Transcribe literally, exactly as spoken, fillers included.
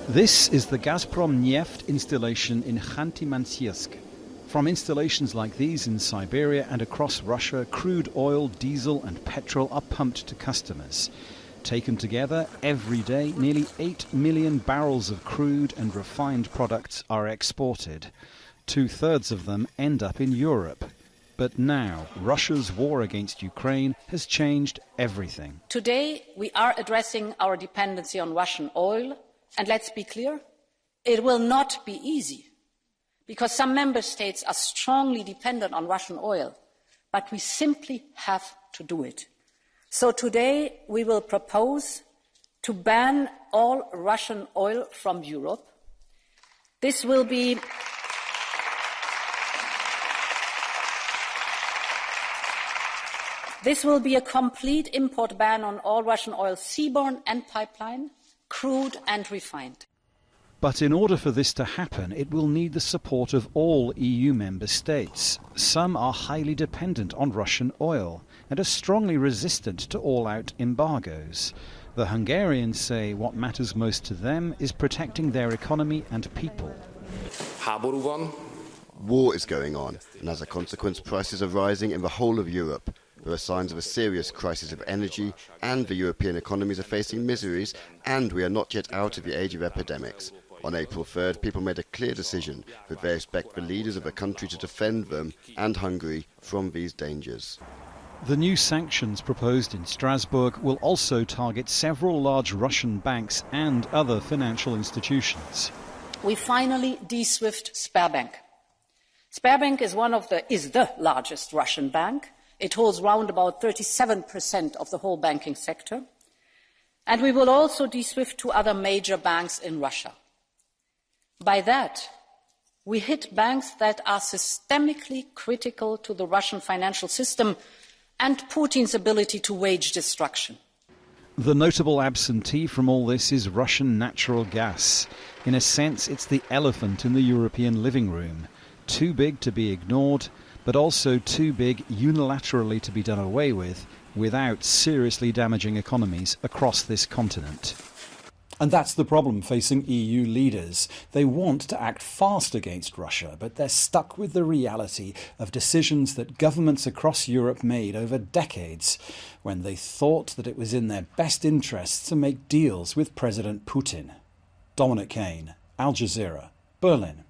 This is the Gazprom Neft installation in Khanty-Mansiysk. From installations like these in Siberia and across Russia, crude oil, diesel and petrol are pumped to customers. Taken together, every day, nearly eight million barrels of crude and refined products are exported. Two-thirds of them end up in Europe. But now, Russia's war against Ukraine has changed everything. Today, we are addressing our dependency on Russian oil. And let's be clear, it will not be easy, because some member states are strongly dependent on Russian oil, but we simply have to do it. So today we will propose to ban all Russian oil from Europe. This will be This will be a complete import ban on all Russian oil, seaborne and pipeline, crude and refined. But in order for this to happen, it will need the support of all E U member states. Some are highly dependent on Russian oil and are strongly resistant to all-out embargoes. The Hungarians say what matters most to them is protecting their economy and people. War is going on, and as a consequence, prices are rising in the whole of Europe. There are signs of a serious crisis of energy, and the European economies are facing miseries, and we are not yet out of the age of epidemics. On April third, people made a clear decision that they expect the leaders of the country to defend them and Hungary from these dangers. The new sanctions proposed in Strasbourg will also target several large Russian banks and other financial institutions. We finally de-SWIFT Sberbank. Sberbank is one of the is the largest Russian bank. It holds round about thirty-seven percent of the whole banking sector. And we will also de-SWIFT two other major banks in Russia. By that, we hit banks that are systemically critical to the Russian financial system and Putin's ability to wage destruction. The notable absentee from all this is Russian natural gas. In a sense, it's the elephant in the European living room. Too big to be ignored, but also too big unilaterally to be done away with without seriously damaging economies across this continent. And that's the problem facing E U leaders. They want to act fast against Russia, but they're stuck with the reality of decisions that governments across Europe made over decades when they thought that it was in their best interests to make deals with President Putin. Dominic Kane, Al Jazeera, Berlin.